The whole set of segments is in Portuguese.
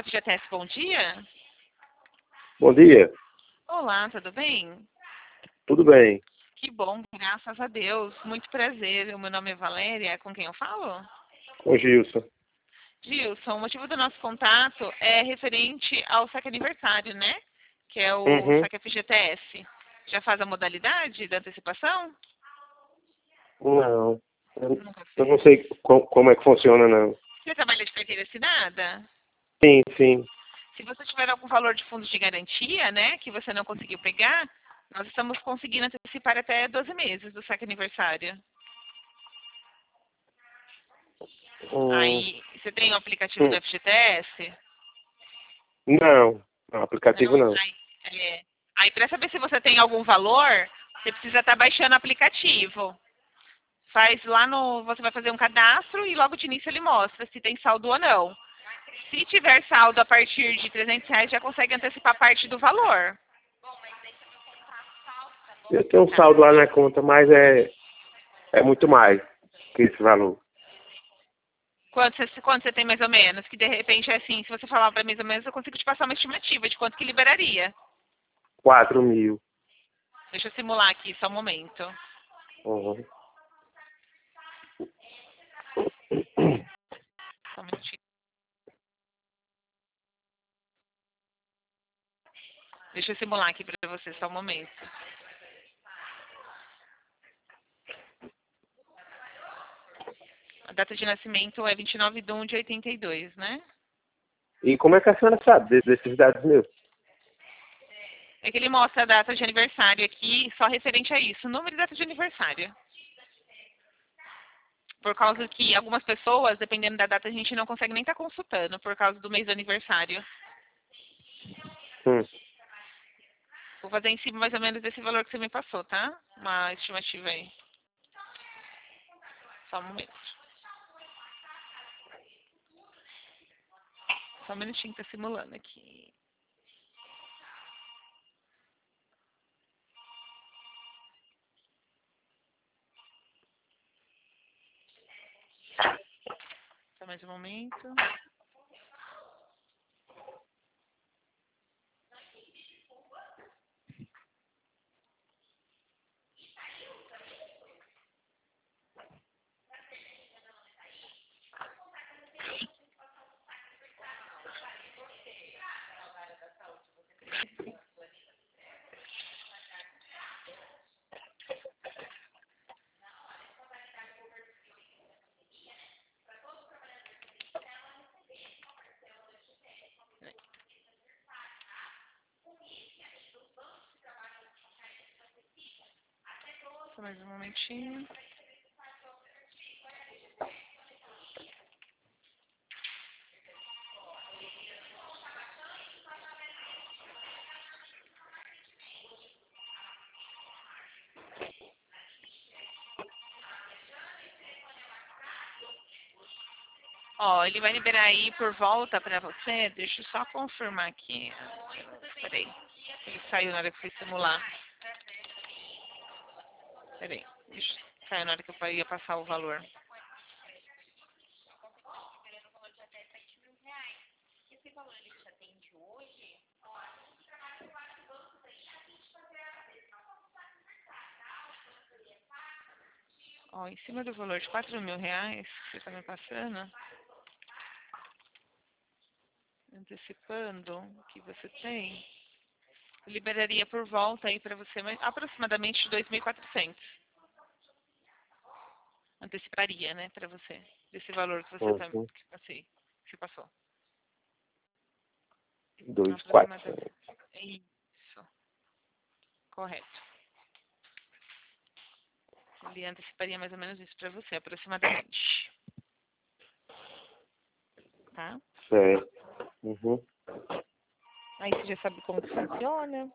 FGTS, bom dia. Bom dia, Olá, tudo bem? tudo bem? Que bom, graças a Deus. Muito prazer. O meu nome é Valéria. Com quem eu falo? Ô Gilson. Gilson, o motivo do nosso contato é referente ao saque aniversário, né? Que é o Uhum. saque FGTS. Já faz a modalidade da antecipação? Não, eu Nunca eu não fez. sei como é que funciona, não. Você trabalha de carteira assinada? Sim, sim. Se você tiver algum valor de fundo de garantia, né, que você não conseguiu pegar, nós estamos conseguindo antecipar até 12 meses do saque aniversário. Hum, Aí, você tem o aplicativo do hum. FGTS? Não, aplicativo Não? não. Aí para saber se você tem algum valor, você precisa estar baixando o aplicativo. Faz lá no... Você vai fazer um cadastro e logo de início ele mostra se tem saldo ou não. Se tiver saldo a partir de R$ 300, já consegue antecipar parte do valor. Eu tenho um Tá? saldo lá na conta, mas é muito mais que esse valor. Quanto você tem mais ou menos? Que de repente é assim, se você falar para mais ou menos, eu consigo te passar uma estimativa de quanto que liberaria. 4.000. Deixa eu simular aqui, só um momento. Uhum. Só um minutinho. Deixa eu simular aqui para você, só um momento. A data de nascimento é 29/1 de 82, né? E como é que a senhora sabe desses dados meus? É que ele mostra a data de aniversário aqui, só referente a isso, número e data de aniversário. Por causa que algumas pessoas, dependendo da data, a gente não consegue nem estar consultando, por causa do mês do aniversário. Hum. Vou fazer em cima mais ou menos desse valor que você me passou, tá? Uma estimativa aí. Só um momento. Só um minutinho que tá simulando aqui. Só mais um momento. Só mais um momentinho. Ó, ele vai liberar aí por volta pra você. Deixa eu só confirmar aqui. Peraí. Ele saiu na hora que eu fui simular. Peraí. Saiu na hora que eu ia passar o valor. Ó, em cima do valor de R$ 4.000 que você tá me passando, antecipando o que você tem, liberaria por volta aí pra você aproximadamente 2.400. Anteciparia, né, pra você, desse valor que você tá, Uhum. que passou. 2.400. Aproximadamente. Isso, correto. Ele anteciparia mais ou menos isso pra você, aproximadamente. Tá? Certo. Uhum. Aí você já sabe como que funciona.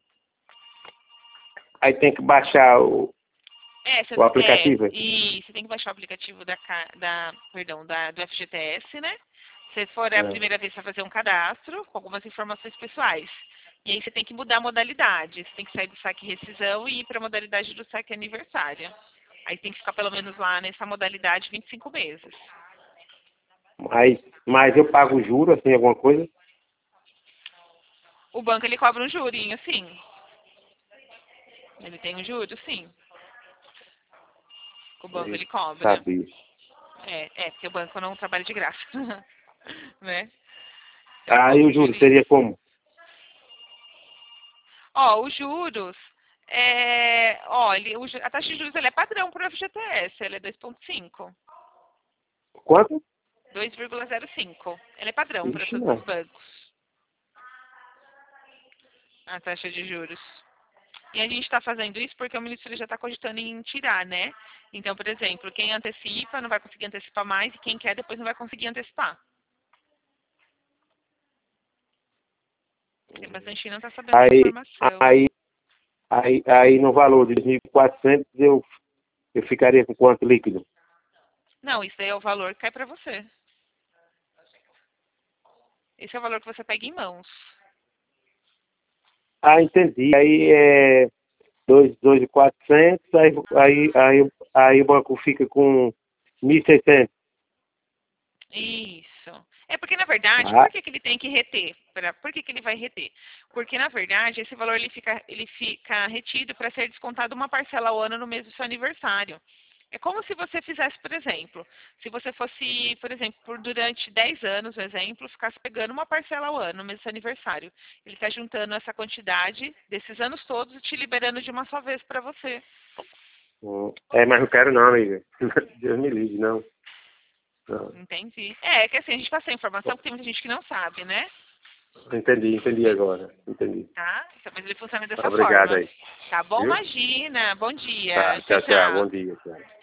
Aí tem que baixar o aplicativo. E você tem que baixar o aplicativo do FGTS, né? Se for a É. primeira vez, você vai fazer um cadastro com algumas informações pessoais. E aí você tem que mudar a modalidade. Você tem que sair do saque rescisão e ir para a modalidade do saque aniversário. Aí tem que ficar pelo menos lá nessa modalidade 25 meses. Mas eu pago juro, assim, alguma coisa? O banco, ele cobra um jurinho, sim. Ele tem um juro, sim. O banco, ele cobra. Sabia. Porque o banco não trabalha de graça. Né? Então, Aí cobra o um juro jurinho. seria como? Ó, os juros, a taxa de juros ela é padrão para o FGTS, ela é 2,5, Quanto? 2,05. Ela é padrão para Ixi, todos os não. bancos, a taxa de juros. E a gente está fazendo isso porque o ministro já está cogitando em tirar, né? Então, por exemplo, quem antecipa não vai conseguir antecipar mais e quem quer depois não vai conseguir antecipar. Tem bastante gente que não está sabendo da Aí, informação. aí no valor de 2.400 eu ficaria com quanto líquido? Não, isso daí é o valor que cai para você. Esse é o valor que você pega em mãos. Ah, entendi. Aí é 2.400, aí o banco fica com 1.600. Isso. É porque, na verdade, Ah, por que ele tem que reter? Por que ele vai reter? Porque, na verdade, esse valor ele fica retido para ser descontado uma parcela ao ano no mês do seu aniversário. É como se você fizesse, por exemplo, se você fosse, por exemplo, durante 10 anos, um exemplo, ficasse pegando uma parcela ao ano no mês do seu aniversário. Ele está juntando essa quantidade desses anos todos e te liberando de uma só vez para você. mas não quero não, amiga. Deus me livre, não. Não. Entendi. É que assim, a gente passa a informação que tem muita gente que não sabe, né? Entendi agora. Entendi. Tá? Então, mas ele funciona dessa Obrigado forma. aí. Tá bom? Viu? Imagina. Bom dia. Tá, Tchau, tchau. Bom tchau. dia, tchau.